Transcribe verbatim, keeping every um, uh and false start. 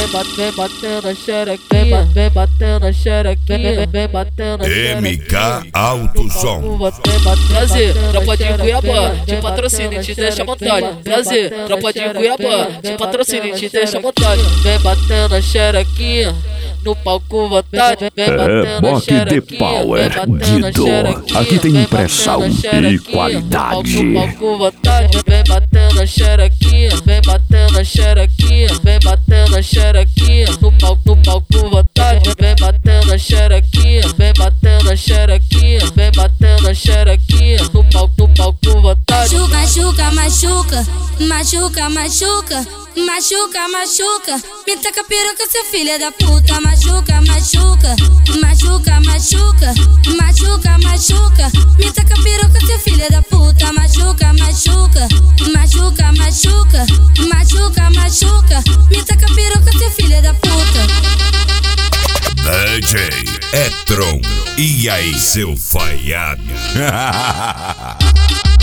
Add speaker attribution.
Speaker 1: vem batendo a xerequinha, vem batendo a xerequinha, vem batendo a xerequinha.
Speaker 2: M K Alto Som.
Speaker 1: Prazer, tropa de Cuiabá, de patrocínio, te deixa à vontade. Prazer, tropa de Cuiabá, de patrocínio, te deixa à vontade. Vem batendo a xerequinha no palco vontade, vem batendo a xerequinha.
Speaker 3: The Power Guido. Aqui tem impressão e qualidade.
Speaker 1: No palco vontade, vem batendo a xerequinha, vem batendo a xerequinha, vem batendo a xerequinha. No palco, no palco vontade, vem batendo a xerequinha, vem batendo a xerequinha, vem batendo a xerequinha. No palco, no palco vontade.
Speaker 4: Machuca, machuca, machuca, machuca, machuca, machuca. Me taca piroca, seu filho da puta. Machuca, machuca, machuca, machuca, machuca, machuca. Me taca piroca, seu filho da puta. Machuca, machuca, machuca, machuca, machuca, machuca. Me taca piroca, seu filho da puta.
Speaker 2: D J Etron, e aí seu falhado?